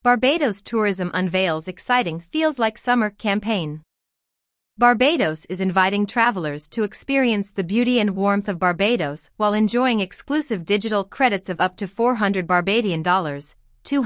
Barbados Tourism unveils exciting Feels Like Summer campaign. Barbados is inviting travelers to experience the beauty and warmth of Barbados while enjoying exclusive digital credits of up to 400 Barbadian dollars,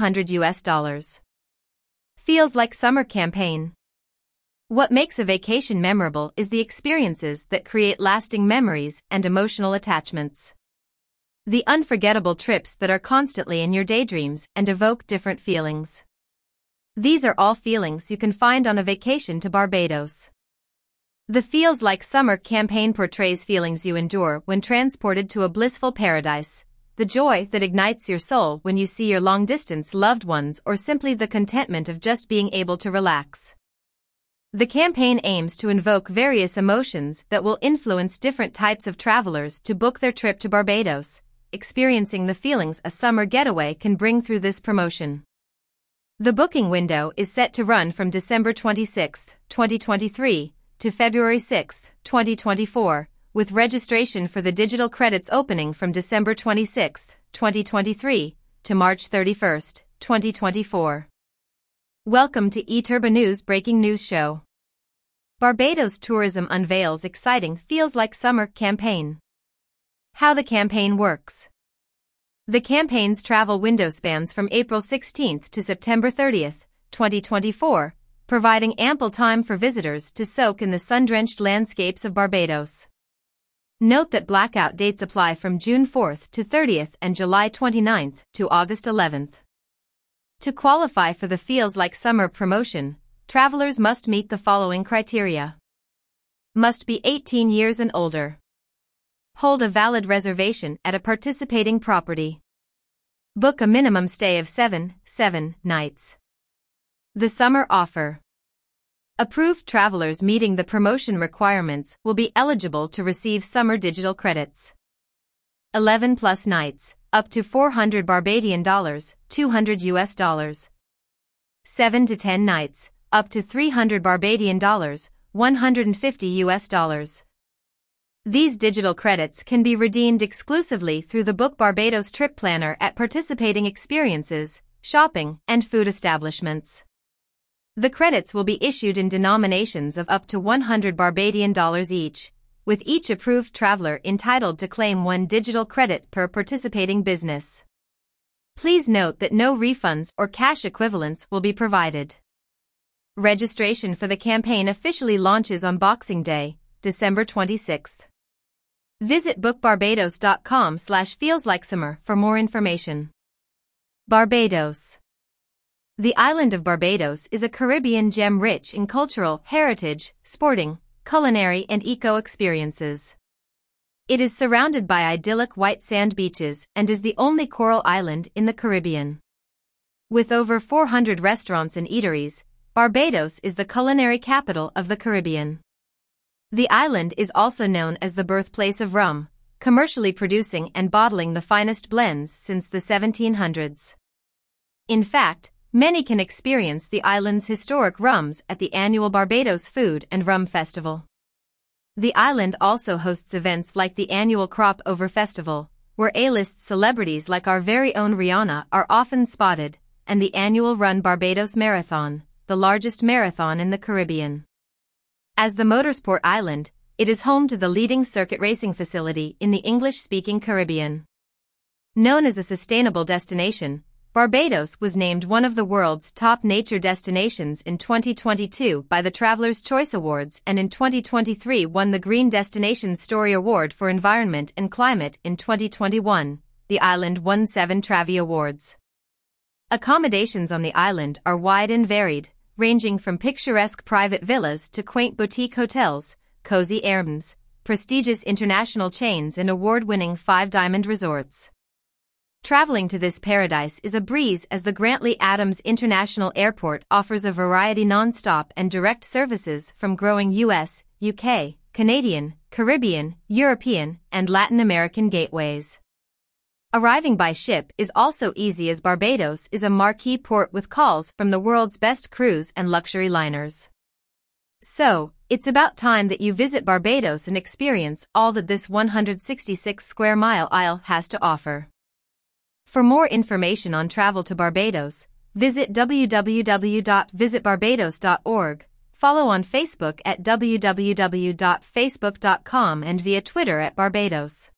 $200. Feels Like Summer campaign. What makes a vacation memorable is the experiences that create lasting memories and emotional attachments. The unforgettable trips that are constantly in your daydreams and evoke different feelings. These are all feelings you can find on a vacation to Barbados. The Feels Like Summer campaign portrays feelings you endure when transported to a blissful paradise, the joy that ignites your soul when you see your long-distance loved ones, or simply the contentment of just being able to relax. The campaign aims to invoke various emotions that will influence different types of travelers to book their trip to Barbados, experiencing the feelings a summer getaway can bring through this promotion. The booking window is set to run from December 26, 2023, to February 6, 2024, with registration for the digital credits opening from December 26, 2023, to March 31, 2024. Welcome to eTurbo News Breaking News Show. Barbados Tourism unveils exciting Feels Like Summer campaign. How the campaign works. The campaign's travel window spans from April 16 to September 30, 2024, providing ample time for visitors to soak in the sun-drenched landscapes of Barbados. Note that blackout dates apply from June 4 to 30 and July 29 to August 11. To qualify for the Feels Like Summer promotion, travelers must meet the following criteria. Must be 18 years and older. Hold a valid reservation at a participating property. Book a minimum stay of 7 nights. The summer offer. Approved travelers meeting the promotion requirements will be eligible to receive summer digital credits. 11 plus nights, up to 400 Barbadian dollars, $200. 7 to 10 nights, up to 300 Barbadian dollars, $150. These digital credits can be redeemed exclusively through the Book Barbados Trip Planner at participating experiences, shopping, and food establishments. The credits will be issued in denominations of up to 100 Barbadian dollars each, with each approved traveler entitled to claim one digital credit per participating business. Please note that no refunds or cash equivalents will be provided. Registration for the campaign officially launches on Boxing Day, December 26th. Visit bookbarbados.com/feelslikesummer for more information. Barbados. The island of Barbados is a Caribbean gem rich in cultural, heritage, sporting, culinary and eco-experiences. It is surrounded by idyllic white sand beaches and is the only coral island in the Caribbean. With over 400 restaurants and eateries, Barbados is the culinary capital of the Caribbean. The island is also known as the birthplace of rum, commercially producing and bottling the finest blends since the 1700s. In fact, many can experience the island's historic rums at the annual Barbados Food and Rum Festival. The island also hosts events like the annual Crop Over Festival, where A-list celebrities like our very own Rihanna are often spotted, and the annual Run Barbados Marathon, the largest marathon in the Caribbean. As the motorsport island, it is home to the leading circuit racing facility in the English-speaking Caribbean. Known as a sustainable destination, Barbados was named one of the world's top nature destinations in 2022 by the Traveller's Choice Awards, and in 2023 won the Green Destination Story Award for Environment and Climate. In 2021, the island won 7 Travie Awards. Accommodations on the island are wide and varied, ranging from picturesque private villas to quaint boutique hotels, cozy Airbnbs, prestigious international chains and award-winning five-diamond resorts. Traveling to this paradise is a breeze as the Grantley Adams International Airport offers a variety non-stop and direct services from growing US, UK, Canadian, Caribbean, European, and Latin American gateways. Arriving by ship is also easy as Barbados is a marquee port with calls from the world's best cruise and luxury liners. So, it's about time that you visit Barbados and experience all that this 166-square-mile isle has to offer. For more information on travel to Barbados, Visit www.visitbarbados.org, follow on Facebook at www.facebook.com and via Twitter at Barbados.